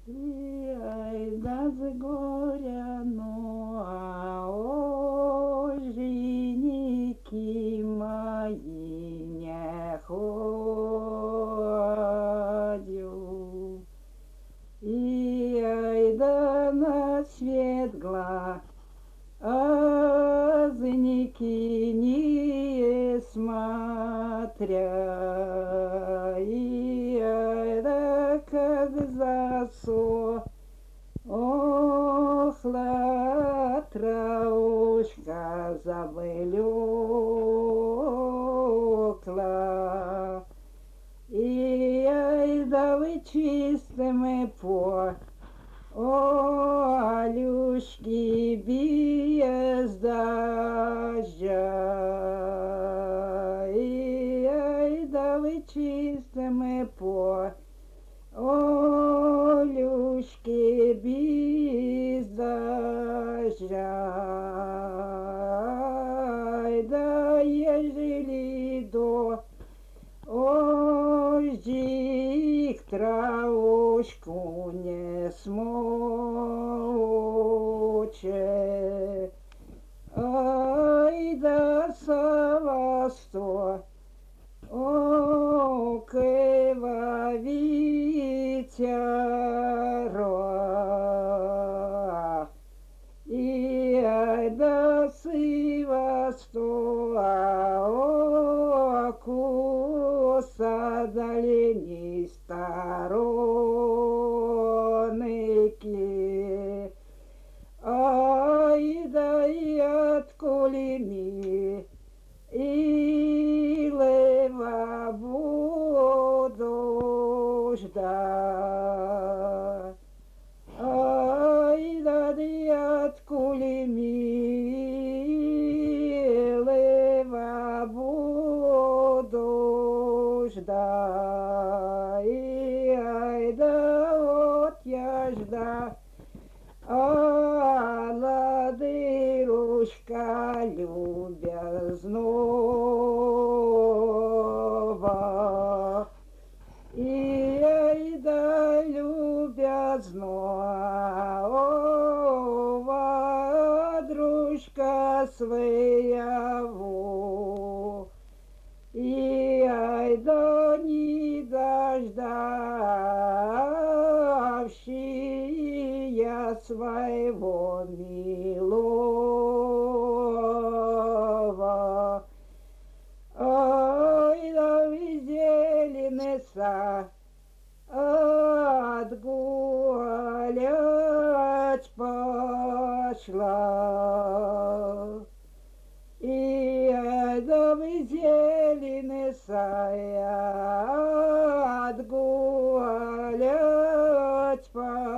Айда з горя, ну а оженики мои не ходят. И айда на свет глазники не смотря, и айда как засохла травушка, заблекла, и айда вы чистыми полюшки без дождя, и айда вы чистыми полюшки без дождя. Айда ежели дождик травушку не смочит, айда сова стокова ветера, и айда сива коса дальней сторонки, айда и отколи ми и лева буду ждать, айда и отколи ми лева буду ждать, и айда вот я ждать. Ладырушка любезного, и айда любезного дружка своего, и айда не дождавшия своего милого, айда зеленеса отгулять пошла, и айда зеленеса отгулять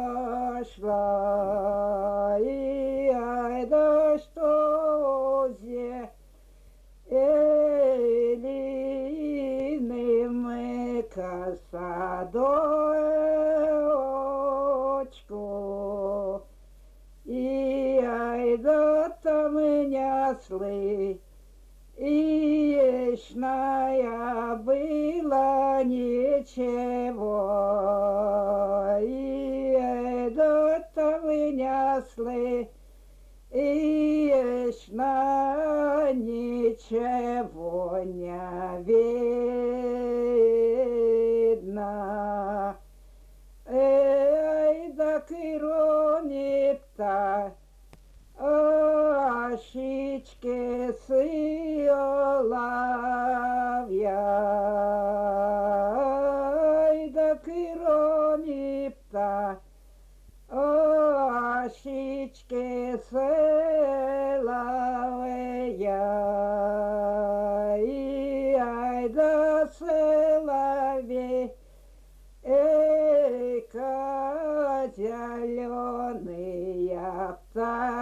пошла, и айда что зеленым косадочку, и айда там нясли, и ешная была ничего, и айда там нясли, и ешна ничего не видно. Эй, да кроме пташечки соловья, ай, да кроме пташечки соловья, и айда соловей, эй, зеленые пташки.